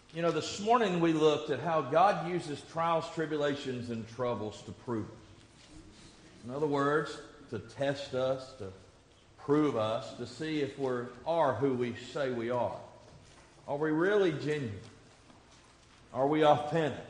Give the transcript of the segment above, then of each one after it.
You know, this morning we looked at how God uses trials, tribulations, and troubles to prove us. In other words, to test us, to prove us, to see if we are who we say we are. Are we really genuine? Are we authentic?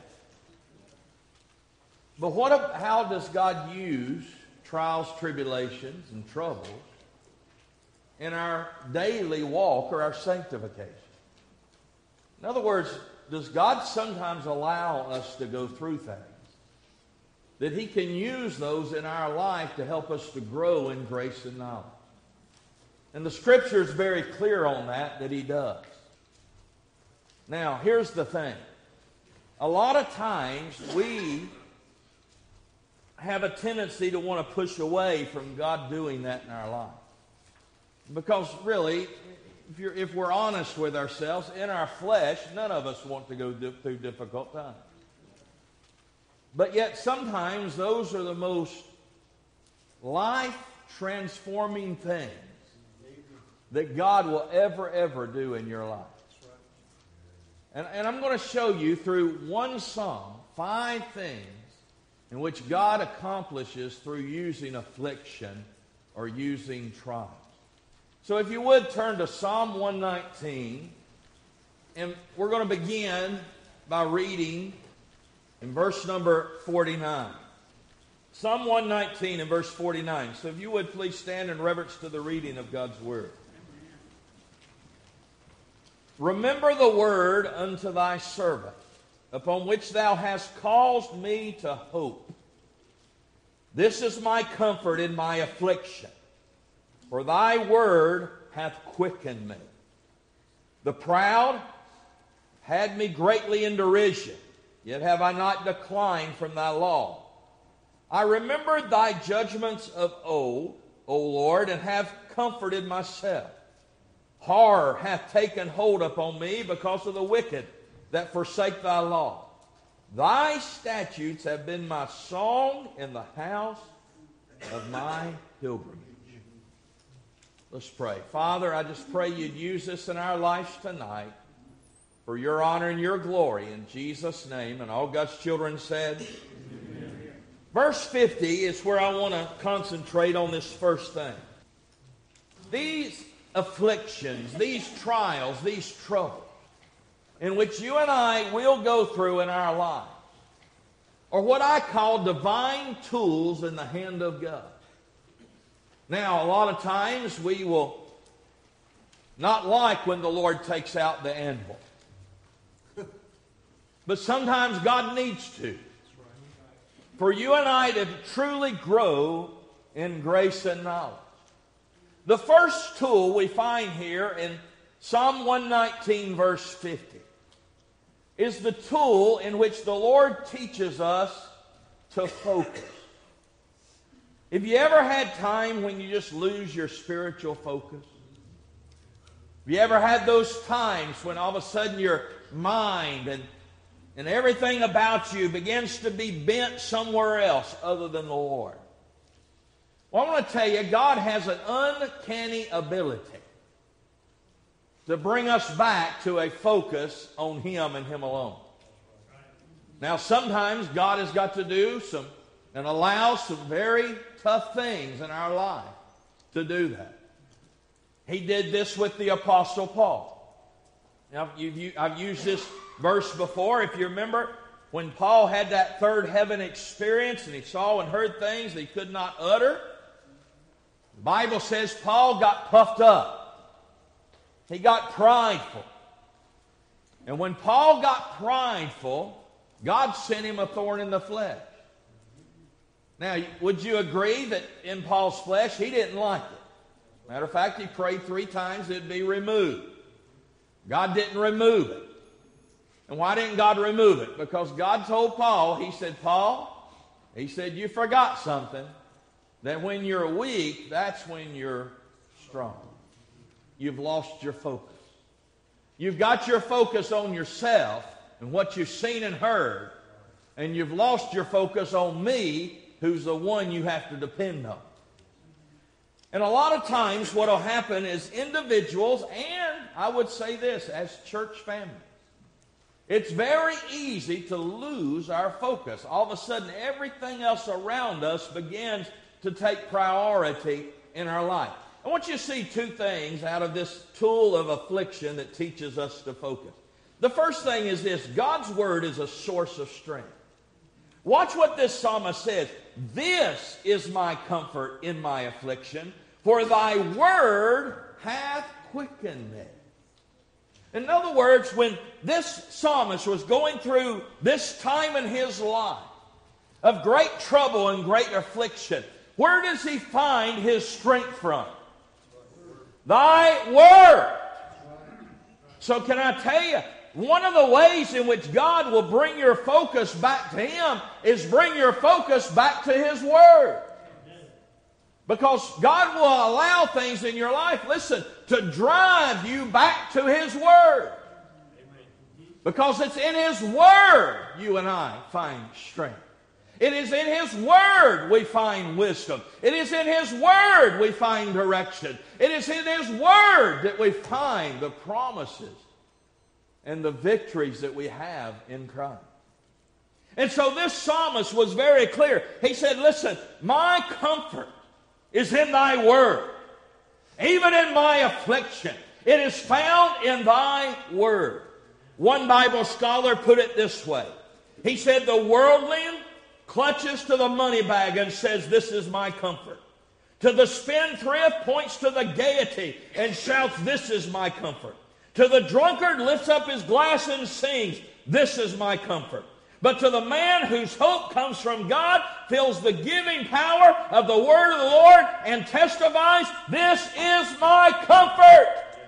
But how does God use trials, tribulations, and troubles in our daily walk or our sanctification? In other words, does God sometimes allow us to go through things that He can use those in our life to help us to grow in grace and knowledge? And the Scripture is very clear on that He does. Now, here's the thing. A lot of times we have a tendency to want to push away from God doing that in our life. Because really, if we're honest with ourselves, in our flesh, none of us want to go through difficult times. But yet sometimes those are the most life-transforming things that God will ever do in your life. And I'm going to show you through one psalm 5 things in which God accomplishes through using affliction or using trials. So if you would turn to Psalm 119, and we're going to begin by reading in verse number 49. Psalm 119 and verse 49. So if you would please stand in reverence to the reading of God's Word. Remember the word unto thy servant, upon which thou hast caused me to hope. This is my comfort in my affliction, for thy word hath quickened me. The proud had me greatly in derision, yet have I not declined from thy law. I remembered thy judgments of old, O Lord, and have comforted myself. Horror hath taken hold upon me because of the wicked that forsake thy law. Thy statutes have been my song in the house of my pilgrimage. Let's pray. Father, I just pray you'd use this in our lives tonight for your honor and your glory in Jesus' name. And all God's children said, amen. Verse 50 is where I want to concentrate on this first thing. These afflictions, these trials, these troubles in which you and I will go through in our lives are what I call divine tools in the hand of God. Now, a lot of times we will not like when the Lord takes out the anvil. But sometimes God needs to. For you and I to truly grow in grace and knowledge. The first tool we find here in Psalm 119 verse 50 is the tool in which the Lord teaches us to focus. Have you ever had time when you just lose your spiritual focus? Have you ever had those times when all of a sudden your mind and everything about you begins to be bent somewhere else other than the Lord? Well, I want to tell you, God has an uncanny ability to bring us back to a focus on Him and Him alone. Now, sometimes God has got to do and allow some very tough things in our life to do that. He did this with the Apostle Paul. Now, I've used this verse before. If you remember, when Paul had that third heaven experience and he saw and heard things that he could not utter, the Bible says Paul got puffed up. He got prideful. And when Paul got prideful, God sent him a thorn in the flesh. Now, would you agree that in Paul's flesh, he didn't like it? Matter of fact, he prayed 3 times it'd be removed. God didn't remove it. And why didn't God remove it? Because God told Paul, He said, Paul, He said, you forgot something. That when you're weak, that's when you're strong. You've lost your focus. You've got your focus on yourself and what you've seen and heard, and you've lost your focus on me, who's the one you have to depend on. And a lot of times what will happen is individuals, and I would say this, as church families, It's very easy to lose our focus. All of a sudden, everything else around us begins to take priority in our life. I want you to see two things out of this tool of affliction that teaches us to focus. The first thing is this: God's Word is a source of strength. Watch what this psalmist says. This is my comfort in my affliction, for thy word hath quickened me. In other words, when this psalmist was going through this time in his life of great trouble and great affliction, where does he find his strength from? Thy word. So can I tell you, one of the ways in which God will bring your focus back to Him is bring your focus back to His Word. Because God will allow things in your life, listen, to drive you back to His Word. Because it's in His Word you and I find strength. It is in His Word we find wisdom. It is in His Word we find direction. It is in His Word that we find the promises and the victories that we have in Christ. And so this psalmist was very clear. He said, listen, my comfort is in thy word. Even in my affliction, it is found in thy word. One Bible scholar put it this way. He said, the worldling clutches to the money bag and says, this is my comfort. To the spendthrift points to the gaiety and shouts, this is my comfort. To the drunkard lifts up his glass and sings, this is my comfort. But to the man whose hope comes from God, feels the giving power of the word of the Lord, and testifies, this is my comfort.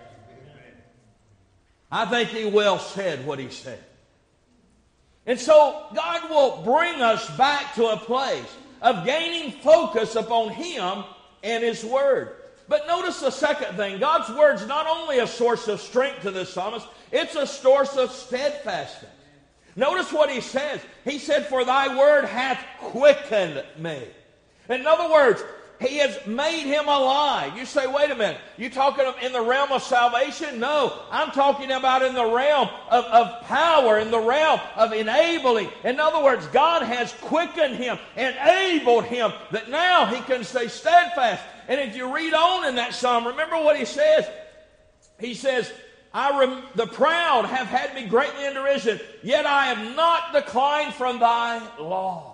I think he well said what he said. And so God will bring us back to a place of gaining focus upon Him and His Word. But notice the second thing. God's Word's not only a source of strength to this psalmist, it's a source of steadfastness. Notice what he says. He said, for thy word hath quickened me. In other words, He has made him alive. You say, wait a minute, you talking in the realm of salvation? No, I'm talking about in the realm of power, in the realm of enabling. In other words, God has quickened him, enabled him, that now he can stay steadfast. And if you read on in that psalm, remember what he says. He says, the proud have had me greatly in derision, yet I have not declined from thy law.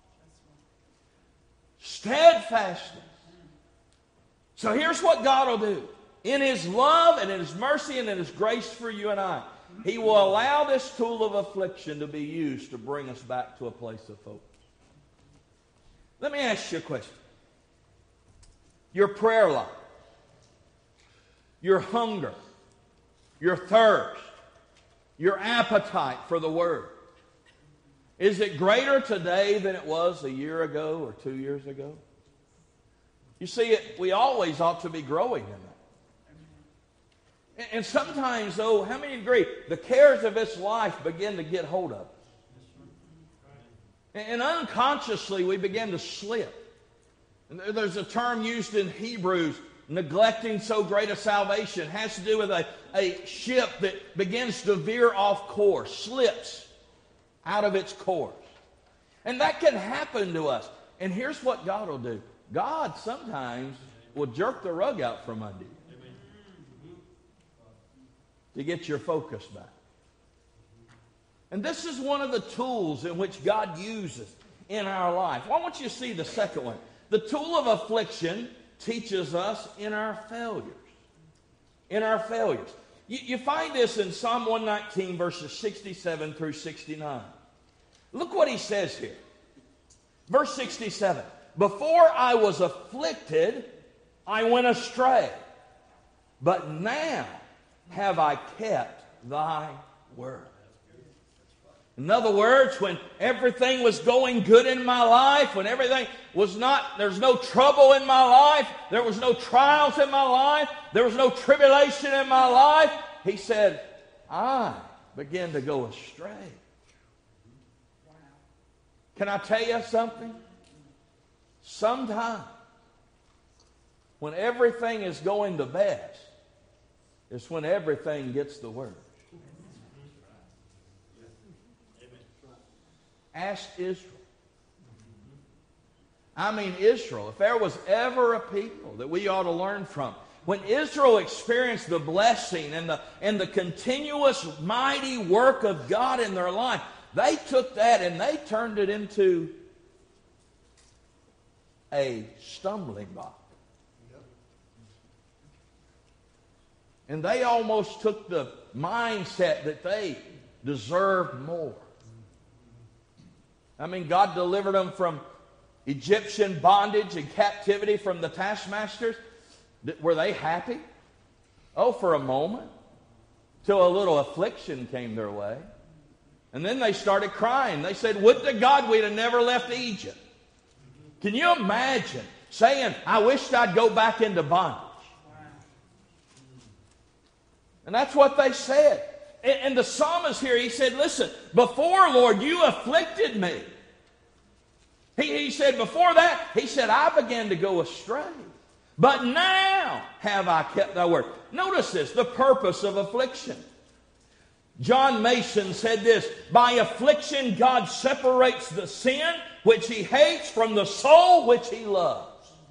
Steadfastness. So here's what God will do. In His love and in His mercy and in His grace for you and I, He will allow this tool of affliction to be used to bring us back to a place of focus. Let me ask you a question. Your prayer life, your hunger, your thirst, your appetite for the Word, is it greater today than it was a year ago or 2 years ago? You see, we always ought to be growing in that. And sometimes, though, how many agree, the cares of this life begin to get hold of us? And unconsciously, we begin to slip. And there's a term used in Hebrews, neglecting so great a salvation. It has to do with a ship that begins to veer off course, slips out of its course. And that can happen to us. And here's what God will do. God sometimes will jerk the rug out from under you to get your focus back. And this is one of the tools in which God uses in our life. Well, I want you to see the second one. The tool of affliction teaches us in our failures. In our failures. You find this in Psalm 119, verses 67 through 69. Look what he says here. Verse 67. Before I was afflicted, I went astray. But now have I kept thy word. In other words, when everything was going good in my life, when everything was there's no trouble in my life, there was no trials in my life, there was no tribulation in my life, he said, I began to go astray. Can I tell you something? Sometimes, when everything is going the best, it's when everything gets the worst. Ask Israel. I mean Israel. If there was ever a people that we ought to learn from, when Israel experienced the blessing and the continuous mighty work of God in their life, they took that and they turned it into a stumbling block. And they almost took the mindset that they deserved more. I mean, God delivered them from Egyptian bondage and captivity from the taskmasters. Were they happy? Oh, for a moment. Till a little affliction came their way. And then they started crying. They said, would to God we'd have never left Egypt. Can you imagine saying, I wished I'd go back into bondage? And that's what they said. And the psalmist here, he said, listen, before, Lord, you afflicted me. He said, before that, he said, I began to go astray. But now have I kept thy word. Notice this, the purpose of affliction. John Mason said this, by affliction God separates the sin which he hates from the soul which he loves.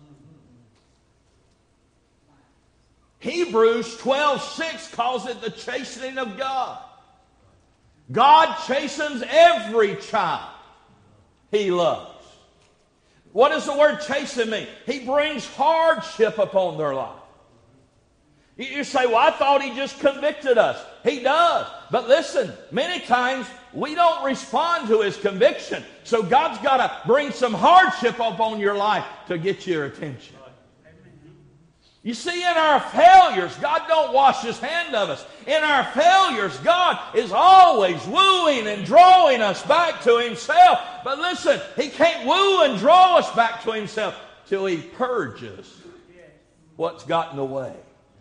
Hebrews 12:6 calls it the chastening of God. God chastens every child he loves. What does the word chasten mean? He brings hardship upon their life. You say, well, I thought he just convicted us. He does. But listen, many times we don't respond to his conviction. So God's got to bring some hardship upon your life to get your attention. You see, in our failures, God don't wash his hand of us. In our failures, God is always wooing and drawing us back to himself. But listen, he can't woo and draw us back to himself till he purges what's got in the way.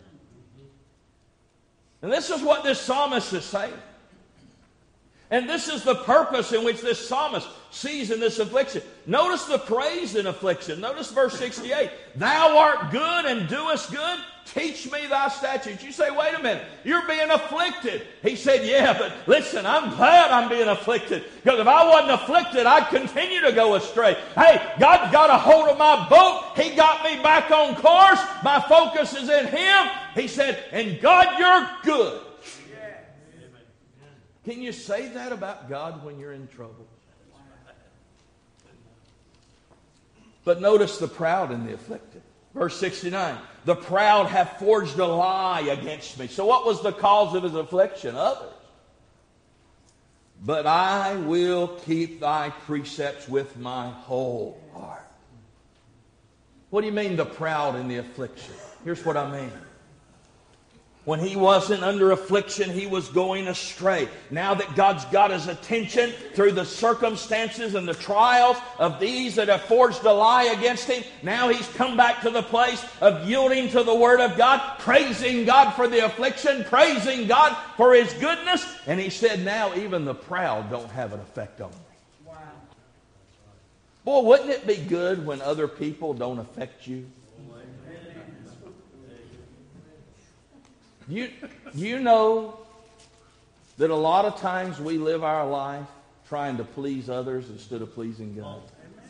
And this is what this psalmist is saying. And this is the purpose in which this psalmist sees in this affliction. Notice the praise in affliction. Notice verse 68. Thou art good and doest good. Teach me thy statutes. You say, wait a minute. You're being afflicted. He said, yeah, but listen, I'm glad I'm being afflicted. Because if I wasn't afflicted, I'd continue to go astray. Hey, God got a hold of my boat. He got me back on course. My focus is in him. He said, and God, you're good. Can you say that about God when you're in trouble? But notice the proud and the afflicted. Verse 69, the proud have forged a lie against me. So what was the cause of his affliction? Others. But I will keep thy precepts with my whole heart. What do you mean the proud and the affliction? Here's what I mean. When he wasn't under affliction, he was going astray. Now that God's got his attention through the circumstances and the trials of these that have forged a lie against him, now he's come back to the place of yielding to the Word of God, praising God for the affliction, praising God for his goodness. And he said, now even the proud don't have an effect on me. Wow. Boy, wouldn't it be good when other people don't affect you? You know that a lot of times we live our life trying to please others instead of pleasing God.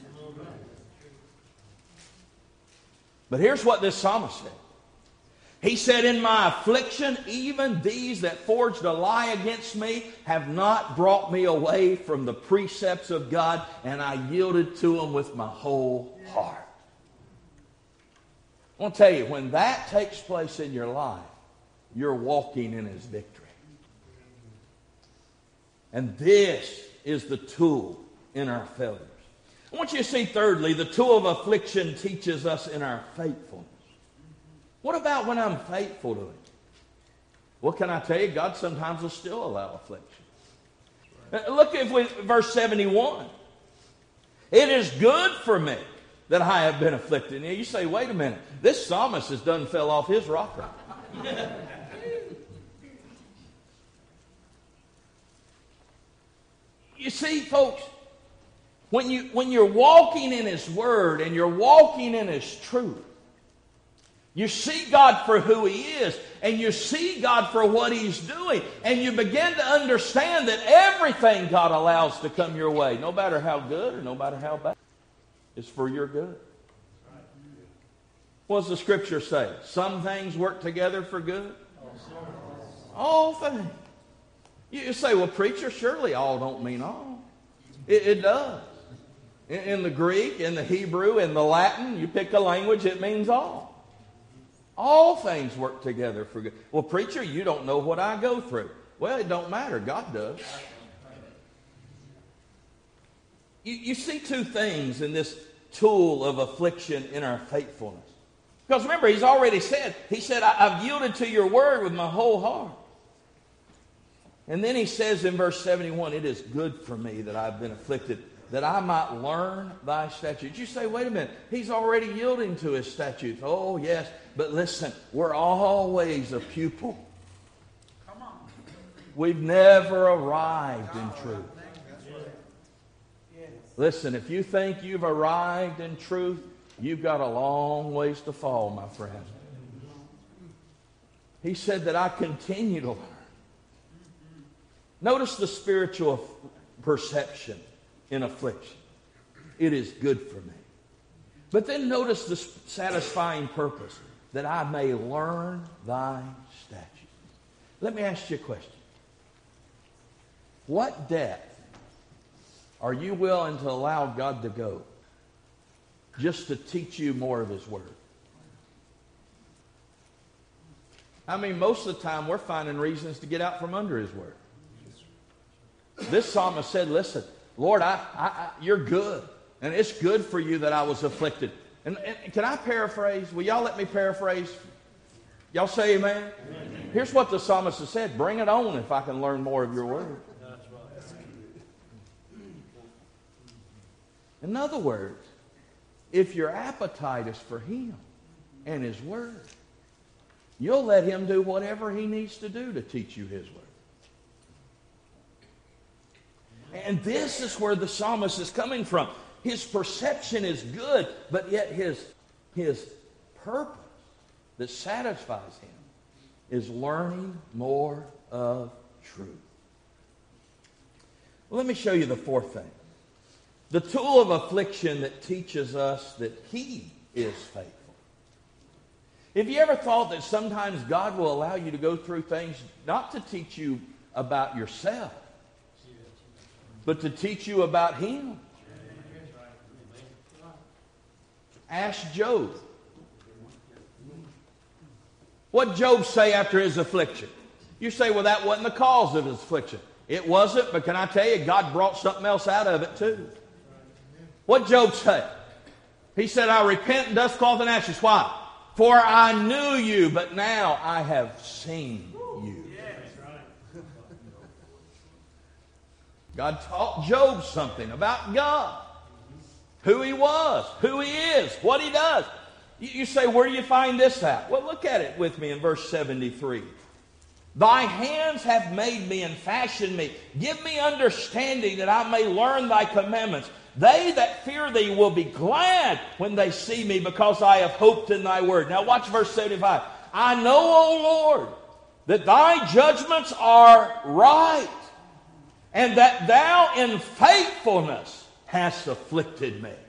But here's what this psalmist said. He said, in my affliction, even these that forged a lie against me have not brought me away from the precepts of God, and I yielded to them with my whole heart. I want to tell you, when that takes place in your life, you're walking in his victory. And this is the tool in our failures. I want you to see, thirdly, the tool of affliction teaches us in our faithfulness. What about when I'm faithful to him? What can I tell you? God sometimes will still allow affliction. Look at verse 71. It is good for me that I have been afflicted. Now you say, wait a minute. This psalmist has done fell off his rocker. You see, folks, when you're walking in his word and you're walking in his truth, you see God for who he is, and you see God for what He's doing, and you begin to understand that everything God allows to come your way, no matter how good or no matter how bad, is for your good. What does the Scripture say? Some things work together for good. All things. You say, well, preacher, surely all don't mean all. It does. In the Greek, in the Hebrew, in the Latin, you pick a language, it means all. All things work together for good. Well, preacher, you don't know what I go through. Well, it don't matter. God does. You see two things in this tool of affliction in our faithfulness. Because remember, He's already said, He said, I've yielded to your word with my whole heart. And then He says in verse 71, it is good for me that I've been afflicted, that I might learn thy statutes. You say, wait a minute, He's already yielding to His statutes. Oh, yes, but listen, we're always a pupil. Come on. We've never arrived in truth. Listen, if you think you've arrived in truth, you've got a long ways to fall, my friend. He said that I continue to learn. Notice the spiritual perception in affliction. It is good for me. But then notice the satisfying purpose, that I may learn thy statutes. Let me ask you a question. What depth are you willing to allow God to go just to teach you more of His Word? I mean, most of the time we're finding reasons to get out from under His Word. This psalmist said, listen, Lord, you're good. And it's good for you that I was afflicted. And can I paraphrase? Will y'all let me paraphrase? Y'all say amen? Amen? Here's what the psalmist has said. Bring it on if I can learn more of your word. In other words, if your appetite is for Him and His word, you'll let Him do whatever He needs to do to teach you His word. And this is where the psalmist is coming from. His perception is good, but yet his purpose that satisfies him is learning more of truth. Well, let me show you the fourth thing. The tool of affliction that teaches us that He is faithful. Have you ever thought that sometimes God will allow you to go through things not to teach you about yourself, but to teach you about Him? Ask Job. What did Job say after his affliction? You say, well, that wasn't the cause of his affliction. It wasn't, but can I tell you, God brought something else out of it too. What did Job say? He said, I repent in dust, cloth, and ashes. Why? For I knew you, but now I have seen you. God taught Job something about God. Who He was, who He is, what He does. You say, where do you find this at? Well, look at it with me in verse 73. Thy hands have made me and fashioned me. Give me understanding that I may learn thy commandments. They that fear thee will be glad when they see me, because I have hoped in thy word. Now watch verse 75. I know, O Lord, that thy judgments are right, and that thou in faithfulness hast afflicted me.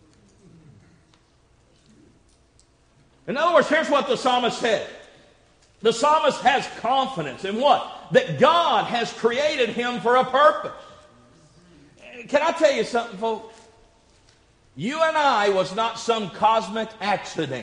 In other words, here's what the psalmist said. The psalmist has confidence in what? That God has created him for a purpose. Can I tell you something, folks? You and I was not some cosmic accident.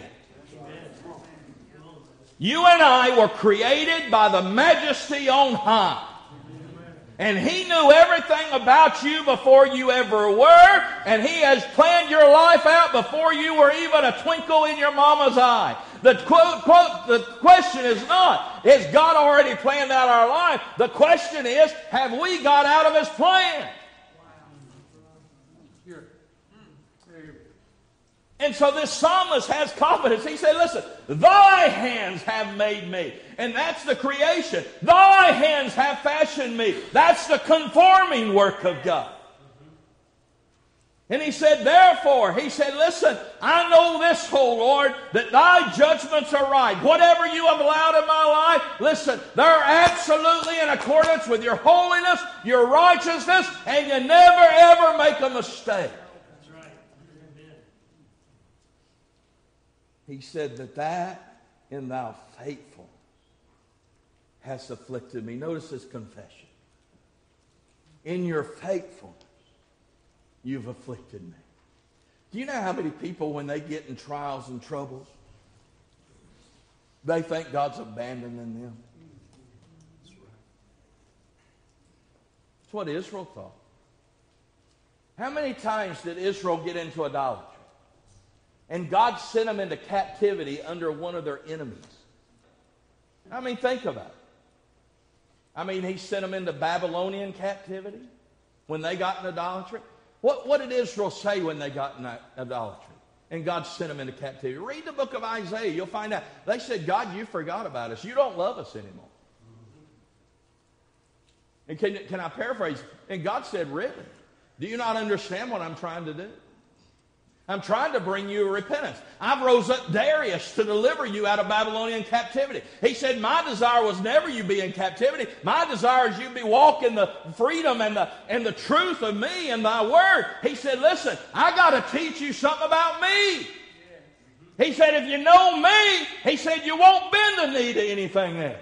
You and I were created by the Majesty on high. And He knew everything about you before you ever were. And He has planned your life out before you were even a twinkle in your mama's eye. The question is not, has God already planned out our life? The question is, have we got out of His plan? And so this psalmist has confidence. He said, listen, thy hands have made me. And that's the creation. Thy hands have fashioned me. That's the conforming work of God. And he said, therefore, he said, listen, I know this, O Lord, that thy judgments are right. Whatever you have allowed in my life, listen, they're absolutely in accordance with your holiness, your righteousness, and you never ever make a mistake. That's right. Amen. He said that in thy faithfulness hast afflicted me. Notice his confession. In your faithfulness, you've afflicted me. Do you know how many people, when they get in trials and troubles, they think God's abandoning them? That's what Israel thought. How many times did Israel get into idolatry? And God sent them into captivity under one of their enemies. I mean, think about it. I mean, he sent them into Babylonian captivity when they got in idolatry. What did Israel say when they got in idolatry? And God sent them into captivity. Read the book of Isaiah. You'll find out. They said, God, you forgot about us. You don't love us anymore. And can I paraphrase? And God said, really? Do you not understand what I'm trying to do? I'm trying to bring you repentance. I've rose up Darius to deliver you out of Babylonian captivity. He said, my desire was never you be in captivity. My desire is you be walking the freedom and the truth of me and thy word. He said, listen, I got to teach you something about me. He said, if you know me, he said, you won't bend the knee to anything else.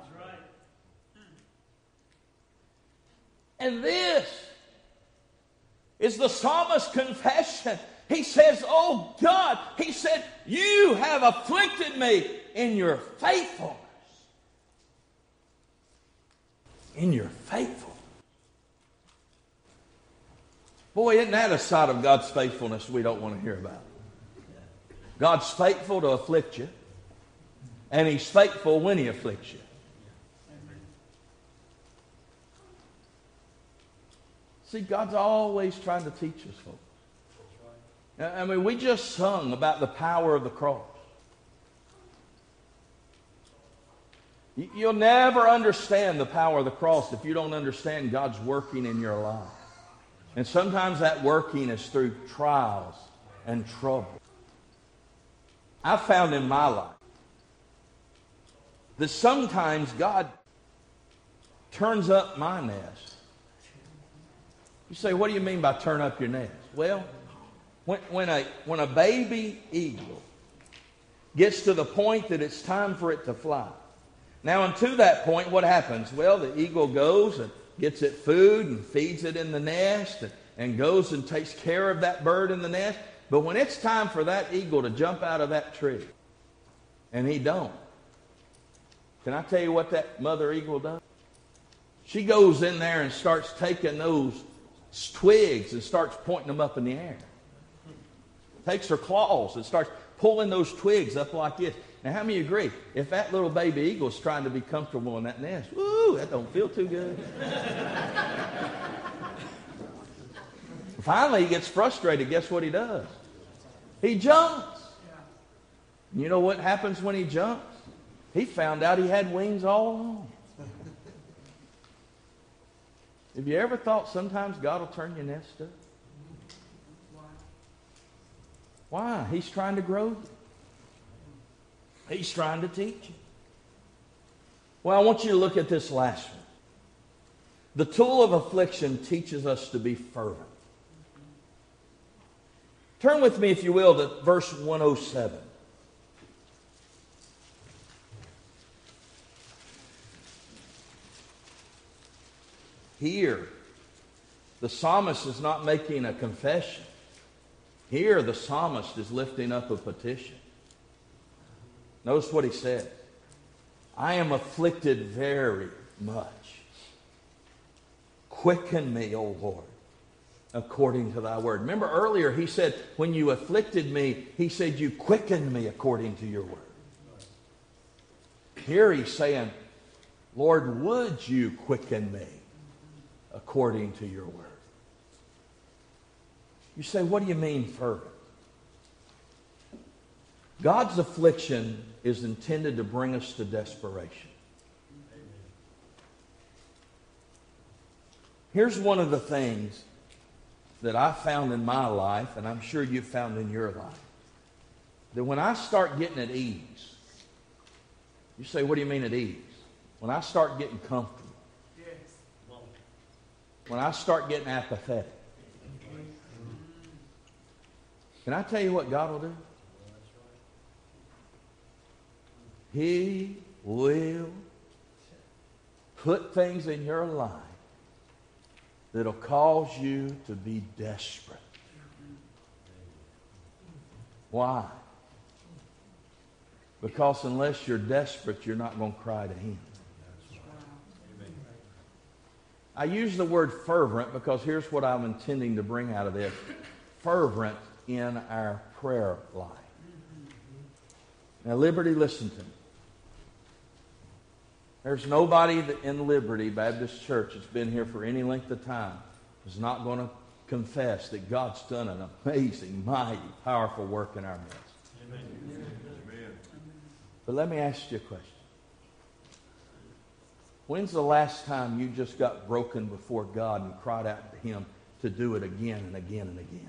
And this is the psalmist's confession. He says, oh God, he said, you have afflicted me in your faithfulness. In your faithfulness. Boy, isn't that a side of God's faithfulness we don't want to hear about? God's faithful to afflict you, and he's faithful when he afflicts you. See, God's always trying to teach us, folks. I mean, we just sung about the power of the cross. You'll never understand the power of the cross if you don't understand God's working in your life. And sometimes that working is through trials and trouble. I found in my life that sometimes God turns up my nest. You say, what do you mean by turn up your nest? Well, when a baby eagle gets to the point that it's time for it to fly. Now, until that point, what happens? Well, the eagle goes and gets it food and feeds it in the nest and goes and takes care of that bird in the nest. But when it's time for that eagle to jump out of that tree, and he don't, can I tell you what that mother eagle does? She goes in there and starts taking those twigs and starts pointing them up in the air. Takes her claws and starts pulling those twigs up like this. Now, how many agree? If that little baby eagle's trying to be comfortable in that nest, woo, that don't feel too good. Finally, he gets frustrated. Guess what he does? He jumps. You know what happens when he jumps? He found out he had wings all along. Have you ever thought sometimes God will turn your nest up? Why? He's trying to grow you. He's trying to teach you. Well, I want you to look at this last one. The tool of affliction teaches us to be fervent. Turn with me, if you will, to verse 107. Here, the psalmist is not making a confession. Here, the psalmist is lifting up a petition. Notice what he said. I am afflicted very much. Quicken me, O Lord, according to thy word. Remember earlier he said, when you afflicted me, he said, you quickened me according to your word. Here he's saying, Lord, would you quicken me according to your word? You say, what do you mean fervent? God's affliction is intended to bring us to desperation. Here's one of the things that I found in my life, and I'm sure you've found in your life, that when I start getting at ease, you say, what do you mean at ease? When I start getting comfortable. When I start getting apathetic. Can I tell you what God will do? He will put things in your life that'll cause you to be desperate. Why? Because unless you're desperate, you're not going to cry to Him. I use the word fervent because here's what I'm intending to bring out of this. Fervent in our prayer life. Now, Liberty, listen to me. There's nobody in Liberty Baptist Church that's been here for any length of time who's not going to confess that God's done an amazing, mighty, powerful work in our midst. Amen. But let me ask you a question. When's the last time you just got broken before God and cried out to Him to do it again and again and again?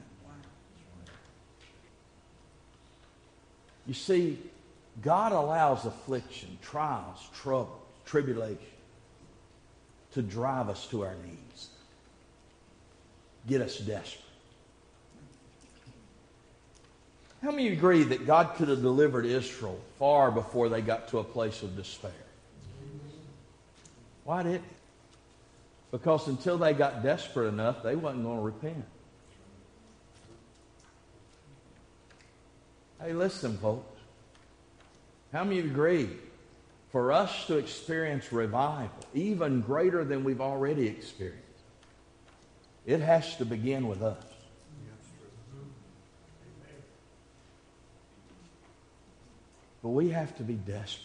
You see, God allows affliction, trials, trouble, tribulation to drive us to our knees, get us desperate. How many of you agree that God could have delivered Israel far before they got to a place of despair? Why didn't He? Because until they got desperate enough, they wasn't going to repent. Hey, listen, folks. How many of you agree? For us to experience revival, even greater than we've already experienced, it has to begin with us. But we have to be desperate.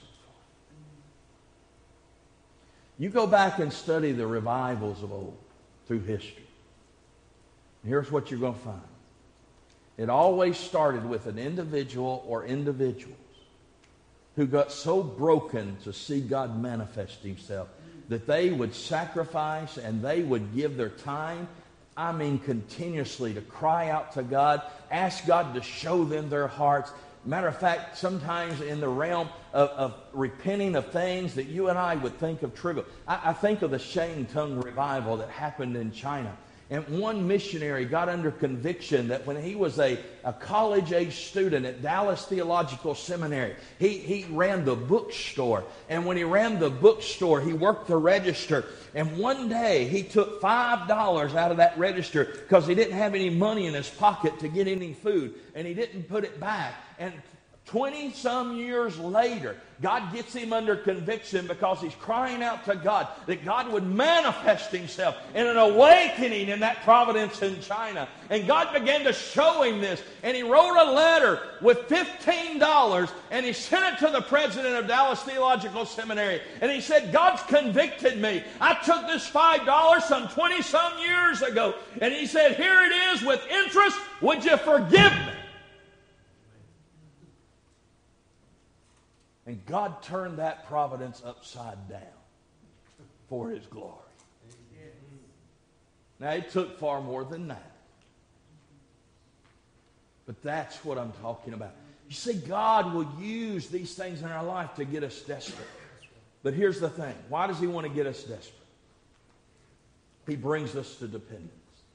You go back and study the revivals of old through history. And here's what you're going to find. It always started with an individual or individuals who got so broken to see God manifest Himself that they would sacrifice and they would give their time, continuously to cry out to God, ask God to show them their hearts. Matter of fact, sometimes in the realm of repenting of things that you and I would think of trivial. I think of the Shantung revival that happened in China. And one missionary got under conviction that when he was a college-age student at Dallas Theological Seminary, he ran the bookstore. And when he ran the bookstore, he worked the register. And one day, he took $5 out of that register because he didn't have any money in his pocket to get any food. And he didn't put it back. And 20-some years later, God gets him under conviction because he's crying out to God that God would manifest Himself in an awakening in that province in China. And God began to show him this. And he wrote a letter with $15 and he sent it to the president of Dallas Theological Seminary. And he said, God's convicted me. I took this $5 some 20-some years ago. And he said, here it is with interest. Would you forgive me? And God turned that providence upside down for His glory. Now, it took far more than that. But that's what I'm talking about. You see, God will use these things in our life to get us desperate. But here's the thing. Why does He want to get us desperate? He brings us to dependence.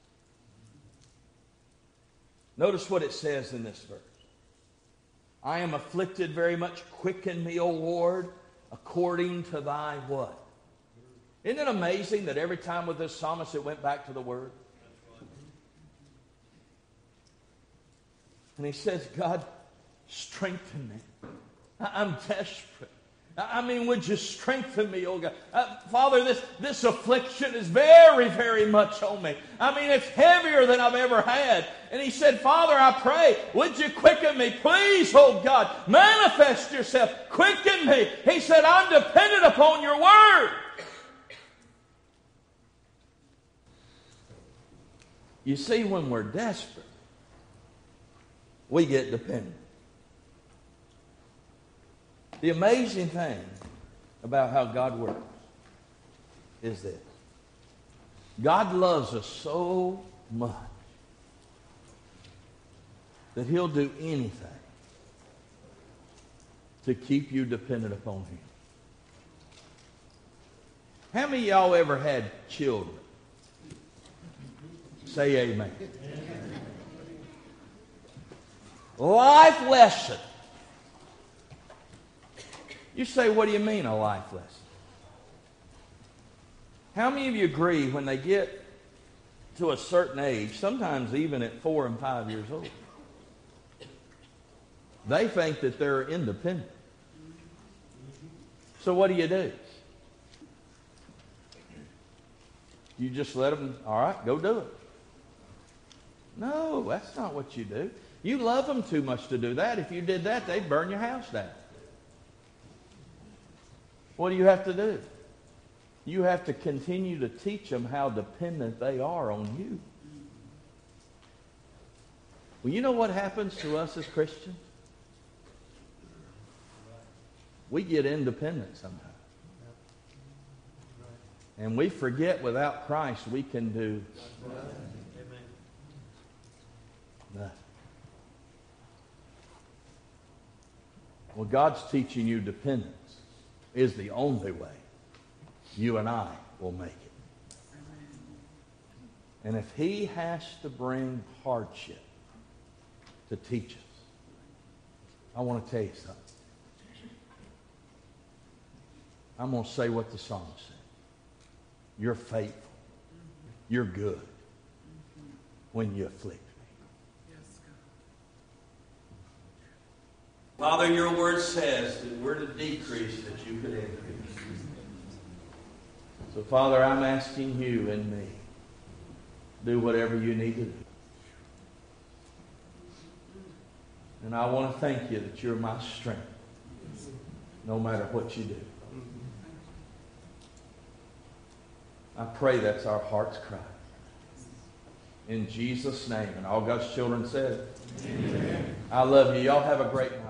Notice what it says in this verse. I am afflicted very much. Quicken me, O Lord, according to Thy what? Isn't it amazing that every time with this psalmist it went back to the Word? And he says, God, strengthen me. I'm desperate. Would you strengthen me, oh God? Father, this affliction is very, very much on me. It's heavier than I've ever had. And he said, Father, I pray, would you quicken me? Please, oh God, manifest yourself. Quicken me. He said, I'm dependent upon your word. You see, when we're desperate, we get dependent. The amazing thing about how God works is this. God loves us so much that He'll do anything to keep you dependent upon Him. How many of y'all ever had children? Say amen. Life lesson. You say, what do you mean a life lesson? How many of you agree when they get to a certain age, sometimes even at 4 and 5 years old, they think that they're independent? So what do? You just let them, all right, go do it. No, that's not what you do. You love them too much to do that. If you did that, they'd burn your house down. What do you have to do? You have to continue to teach them how dependent they are on you. Well, you know what happens to us as Christians? We get independent sometimes. And we forget without Christ we can do nothing. Well, God's teaching you dependence is the only way you and I will make it. And if He has to bring hardship to teach us, I want to tell you something. I'm going to say what the psalmist said. You're faithful. You're good when you afflict me. Father, your word says that we're to decrease that you could increase. So, Father, I'm asking you and me, do whatever you need to do. And I want to thank you that you're my strength, no matter what you do. I pray that's our heart's cry. In Jesus' name. And all God's children said, amen. I love you. Y'all have a great night.